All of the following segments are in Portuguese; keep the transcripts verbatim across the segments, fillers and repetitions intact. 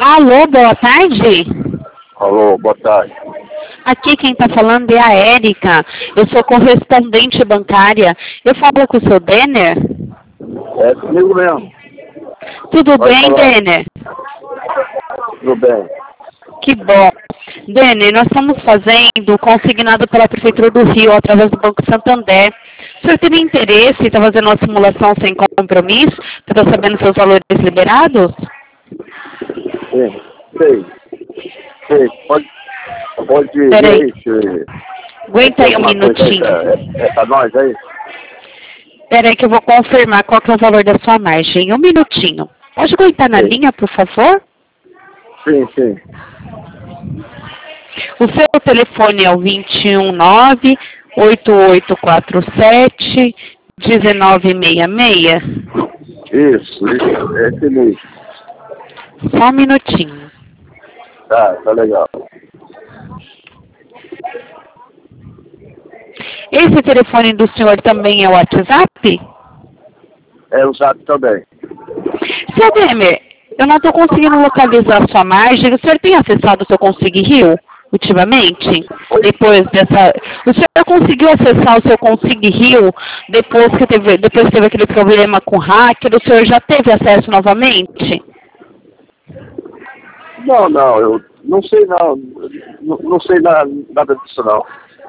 Alô, boa tarde. Alô, boa tarde. Aqui quem está falando é a Érica. Eu sou correspondente bancária. Eu falo com o seu Denner? É comigo mesmo. Tudo Pode bem, falar. Denner? Tudo bem. Que bom. Denner, nós estamos fazendo consignado pela Prefeitura do Rio através do Banco Santander. O senhor teria interesse em estar fazendo uma simulação sem compromisso para estar sabendo seus valores liberados? Sim, sei. Sei. Pode, pode ir Peraí. aí. Se... Aguenta aí um alguma coisa aí, minutinho. é, é pra nós aí? Peraí que eu vou confirmar qual que é o valor da sua margem. Um minutinho. Pode aguentar na Sim. linha, por favor? Sim, sim. O seu telefone é o dois um nove, oito oito quatro sete, um nove seis seis? Isso, isso. É esse mesmo. Só um minutinho. Tá, tá legal. Esse telefone do senhor também é o WhatsApp? É usado também. Seu Demer, eu não estou conseguindo localizar a sua margem. O senhor tem acessado o seu Consig Rio ultimamente? Depois dessa... O senhor conseguiu acessar o seu Consig Rio depois que teve, depois que teve aquele problema com o hacker? O senhor já teve acesso novamente? Não, não, eu não sei não. Não, não sei na, nada disso não.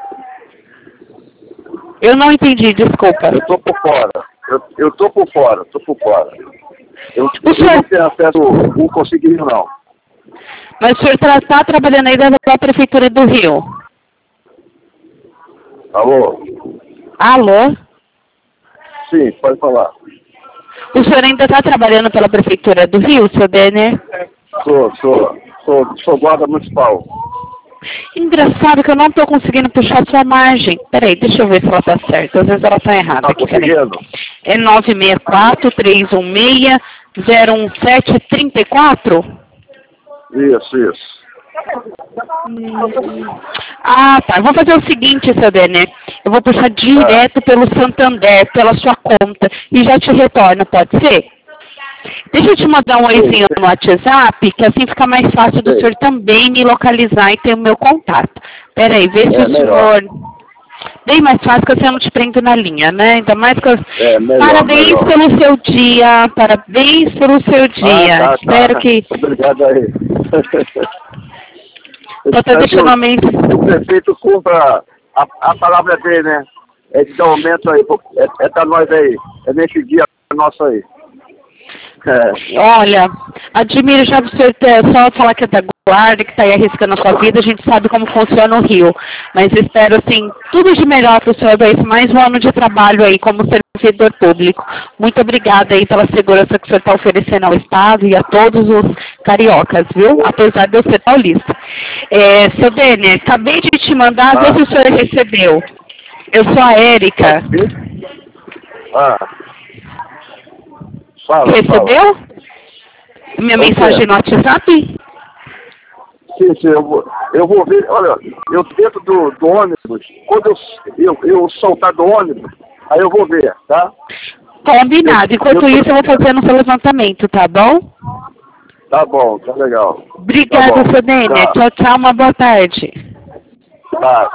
Eu não entendi, desculpa. Eu tô por fora. Eu, eu tô por fora, tô por fora. Eu, O eu senhor- não tenho acesso, não consegui não. Mas o senhor está trabalhando aí dentro da Prefeitura do Rio? Alô? Alô? Sim, pode falar. O senhor ainda está trabalhando pela Prefeitura do Rio, seu Denner? Sou, sou, sou, sou guarda municipal. Engraçado que eu não estou conseguindo puxar sua margem. Peraí, deixa eu ver se ela está certa. Às vezes ela está errada. Tá Aqui, peraí. conseguindo? É nove seis quatro, três um seis, zero um sete, três quatro? Isso, isso. Ah, tá. Eu vou fazer o seguinte, seu Denner. Eu vou puxar direto pelo Santander, pela sua conta, e já te retorno, pode ser? Deixa eu te mandar um oizinho no WhatsApp, que assim fica mais fácil do Sim. senhor também me localizar e ter o meu contato. Peraí, vê se É o melhor. senhor... Bem mais fácil que assim eu não te prendo na linha, né? Ainda mais que... eu- É, melhor, Parabéns melhor. pelo seu dia, parabéns pelo seu dia. Ah, tá, Espero tá. que... Obrigado aí. Tô até deixando a mensagem... O prefeito cumpra a, a palavra dele, né? É de dar aumento aí, pô. é, é pra nós aí. É nesse dia nosso aí. É. Olha, admiro já o senhor ter, só falar que é da guarda, que está aí arriscando a sua vida, a gente sabe como funciona o Rio. Mas espero, assim, tudo de melhor para o senhor, para esse mais um ano de trabalho aí como servidor público. Muito obrigada aí pela segurança que o senhor está oferecendo ao Estado e a todos os cariocas, viu? Apesar de eu ser paulista. É, seu Denner, acabei de te mandar, vê se o senhor recebeu. Eu sou a Érica. Ah. Fala, Recebeu? fala. Minha Ok. mensagem no WhatsApp? Sim, sim, eu vou, eu vou ver, olha, eu dentro do, do ônibus, quando eu, eu, eu soltar do ônibus, aí eu vou ver, tá? Combinado. Enquanto Eu- eu- isso, eu vou fazendo seu levantamento, tá bom? Tá bom, tá legal. Obrigada, Tá bom. seu Denner. Tá. Tchau, tchau. Uma boa tarde. Tá.